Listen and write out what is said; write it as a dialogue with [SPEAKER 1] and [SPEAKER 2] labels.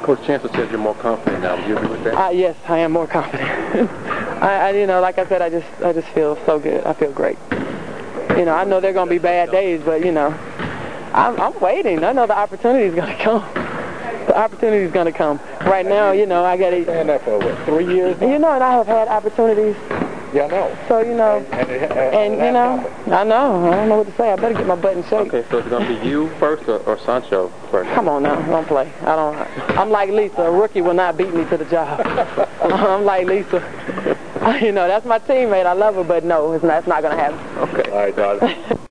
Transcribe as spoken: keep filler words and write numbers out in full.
[SPEAKER 1] Coach Chancellor says you're more confident now. Would you agree with that?
[SPEAKER 2] Uh, yes, I am more confident. I, I, you know, like I said, I just, I just feel so good. I feel great. You know, I know there are going to be bad days, but you know, I'm, I'm waiting. I know the opportunity is going to come. The opportunity is going to come. Right now, you know, I got to.
[SPEAKER 3] Been there for what, three years? Now?
[SPEAKER 2] You know, and I have had opportunities.
[SPEAKER 3] Yeah, I know.
[SPEAKER 2] So you know,
[SPEAKER 3] and, and, it, and,
[SPEAKER 2] and you know,
[SPEAKER 3] happened.
[SPEAKER 2] I know. I don't know what to say. I better get my butt in shape.
[SPEAKER 1] Okay, so it's going to be you first or, or Sancho first?
[SPEAKER 2] Come on now, don't play. I don't. I'm like Lisa. A rookie will not beat me to the job. I'm like Lisa. You know, that's my teammate. I love her, but no, it's not. It's not going to happen.
[SPEAKER 1] Okay.
[SPEAKER 3] All right, darling.